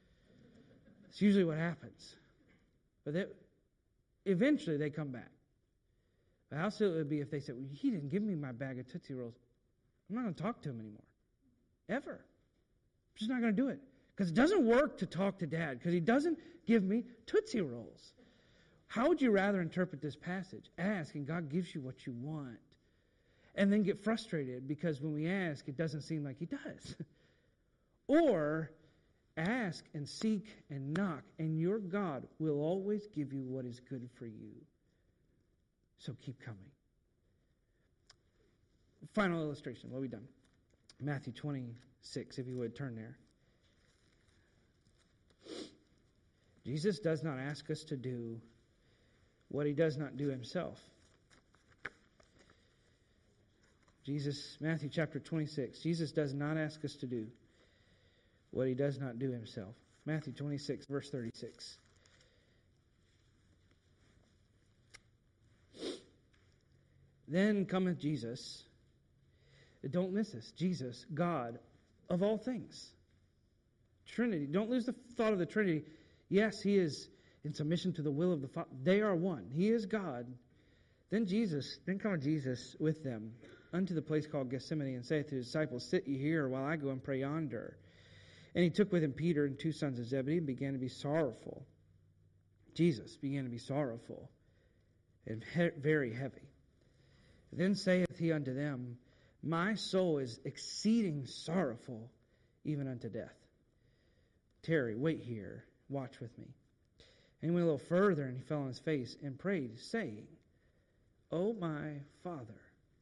It's usually what happens. But they, eventually, they come back. But how silly it would be if they said, well, he didn't give me my bag of Tootsie Rolls. I'm not going to talk to him anymore. Ever. I'm just not going to do it. Because it doesn't work to talk to Dad. Because he doesn't give me Tootsie Rolls. How would you rather interpret this passage? Ask, and God gives you what you want. And then get frustrated because when we ask, it doesn't seem like He does. Or ask and seek and knock, and your God will always give you what is good for you. So keep coming. Final illustration. What have we done? Matthew twenty-six, if you would, turn there. Jesus does not ask us to do what He does not do Himself. Jesus, Matthew chapter twenty-six. Jesus does not ask us to do what He does not do Himself. Matthew twenty-six, verse thirty-six. Then cometh Jesus. Don't miss this. Jesus, God of all things. Trinity. Don't lose the thought of the Trinity. Yes, He is in submission to the will of the Father. They are one. He is God. Then Jesus, then cometh Jesus with them unto the place called Gethsemane, and saith to His disciples, Sit ye here while I go and pray yonder. And He took with Him Peter and two sons of Zebedee, and began to be sorrowful. Jesus began to be sorrowful, and he- very heavy. Then saith He unto them, My soul is exceeding sorrowful, even unto death. Tarry, wait here, watch with me. And He went a little further, and He fell on His face, and prayed, saying, O my Father.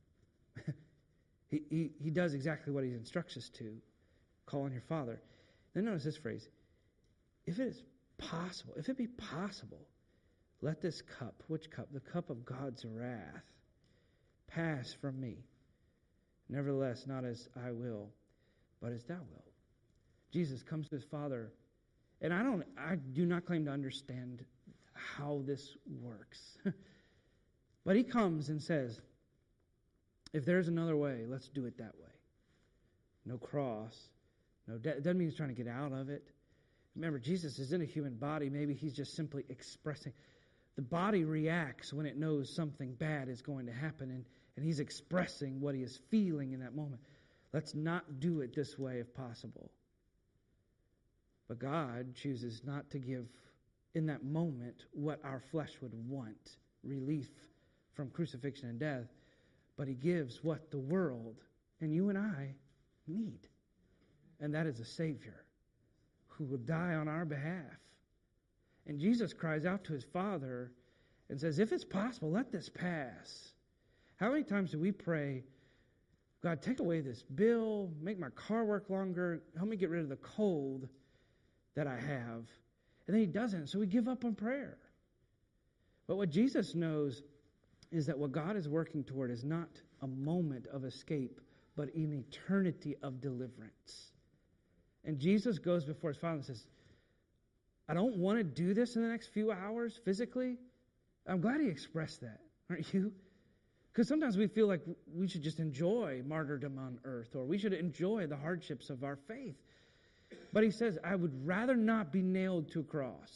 he, he, he does exactly what He instructs us to. Call on your Father. Then notice this phrase. If it is possible, if it be possible, let this cup, which cup? The cup of God's wrath, pass from me. Nevertheless, not as I will, but as thou wilt. Jesus comes to His Father, and I don't, I do not claim to understand how this works. But He comes and says, if there's another way, let's do it that way. No cross, no death. It doesn't mean He's trying to get out of it. Remember, Jesus is in a human body. Maybe He's just simply expressing. The body reacts when it knows something bad is going to happen, and, and He's expressing what He is feeling in that moment. Let's not do it this way if possible. But God chooses not to give, in that moment, what our flesh would want, relief from crucifixion and death, But he gives what the world and you and I need. And that is a Savior who will die on our behalf. And Jesus cries out to his Father and says, if it's possible, let this pass. How many times do we pray, God, take away this bill, make my car work longer, help me get rid of the cold that I have. And then he doesn't, so we give up on prayer. But what Jesus knows is that what God is working toward is not a moment of escape, but an eternity of deliverance. And Jesus goes before his Father and says, I don't want to do this in the next few hours physically. I'm glad he expressed that, aren't you? Because sometimes we feel like we should just enjoy martyrdom on earth, or we should enjoy the hardships of our faith. But he says, I would rather not be nailed to a cross.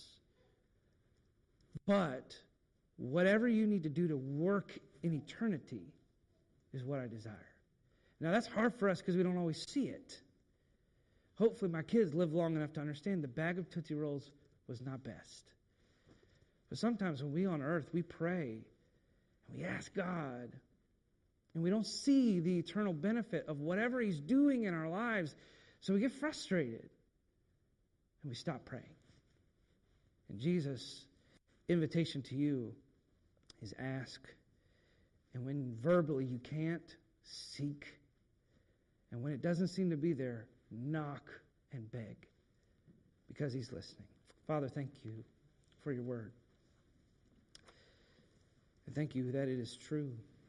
But whatever you need to do to work in eternity is what I desire. Now that's hard for us because we don't always see it. Hopefully my kids live long enough to understand the bag of Tootsie Rolls was not best. But sometimes when we on earth, we pray and we ask God, and we don't see the eternal benefit of whatever he's doing in our lives, so we get frustrated and we stop praying. And Jesus' invitation to you is ask. And when verbally you can't, seek. And when it doesn't seem to be there, knock and beg, because he's listening. Father, thank you for your word. And thank you that it is true.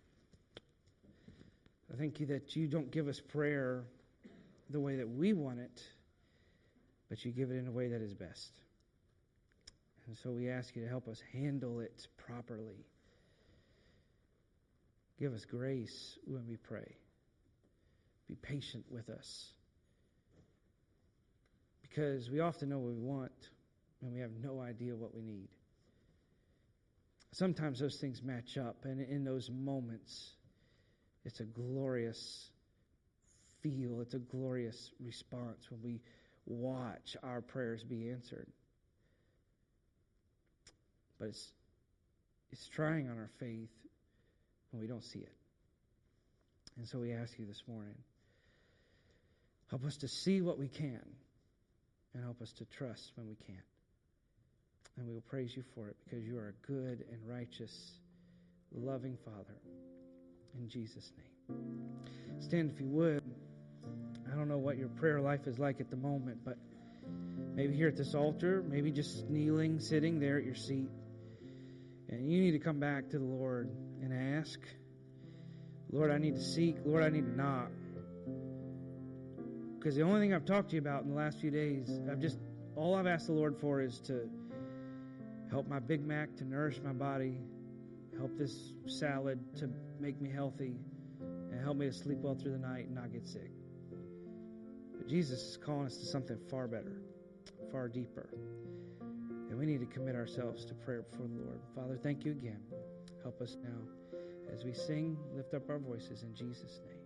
I thank you that you don't give us prayer the way that we want it, but you give it in a way that is best. And so we ask you to help us handle it properly. Give us grace when we pray. Be patient with us. Because we often know what we want, and we have no idea what we need. Sometimes those things match up, and in those moments, it's a glorious feel, it's a glorious response when we watch our prayers be answered. But it's, it's trying on our faith when we don't see it. And so we ask you this morning, help us to see what we can, and help us to trust when we can't. And we will praise you for it, because you are a good and righteous, loving Father. In Jesus' name. Stand if you would. I don't know what your prayer life is like at the moment, but maybe here at this altar, maybe just kneeling, sitting there at your seat. And you need to come back to the Lord and ask, Lord, I need to seek. Lord, I need to knock. Because the only thing I've talked to you about in the last few days, I've just, all I've asked the Lord for is to help my Big Mac to nourish my body, help this salad to make me healthy, and help me to sleep well through the night and not get sick. But Jesus is calling us to something far better, far deeper. And we need to commit ourselves to prayer before the Lord. Father, thank you again. Help us now as we sing, lift up our voices in Jesus' name.